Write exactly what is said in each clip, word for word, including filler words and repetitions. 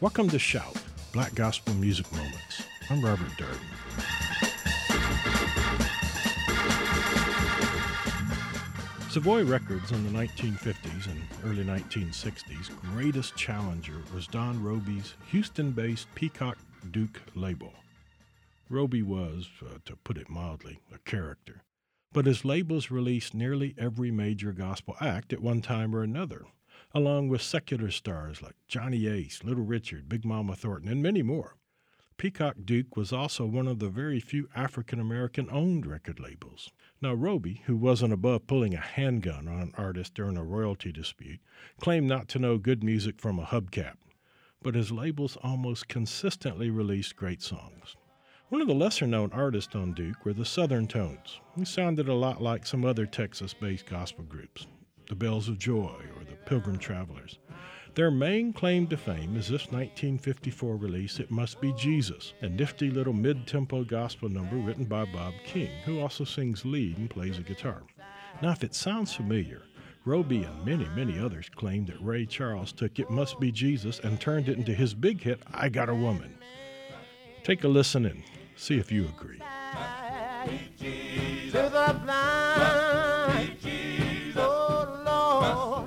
Welcome to Shout, Black Gospel Music Moments. I'm Robert Durden. Savoy Records in the nineteen fifties and early nineteen sixties greatest challenger was Don Robey's Houston-based Peacock Duke label. Robey was, uh, to put it mildly, a character, but his labels released nearly every major gospel act at one time or another, along with secular stars like Johnny Ace, Little Richard, Big Mama Thornton, and many more. Peacock Duke was also one of the very few African-American-owned record labels. Now, Robey, who wasn't above pulling a handgun on an artist during a royalty dispute, claimed not to know good music from a hubcap, but his labels almost consistently released great songs. One of the lesser-known artists on Duke were the Southern Tones, who sounded a lot like some other Texas-based gospel groups, the Bells of Joy or the Pilgrim Travelers. Their main claim to fame is this nineteen fifty-four release, It Must Be Jesus, a nifty little mid-tempo gospel number written by Bob King, who also sings lead and plays a guitar. Now, if it sounds familiar, Robey and many, many others claim that Ray Charles took It Must Be Jesus and turned it into his big hit, I Got a Woman. Take a listen and see if you agree. To the blind, oh Lord.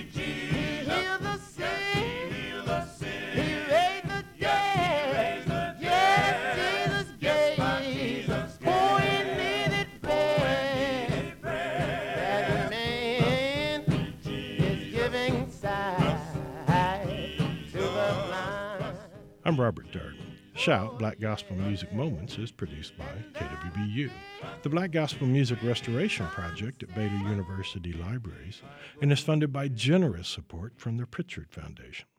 I'm Robert Durden. Shout, Black Gospel Music Moments is produced by K W B U, the Black Gospel Music Restoration Project at Baylor University Libraries, and is funded by generous support from the Pritchard Foundation.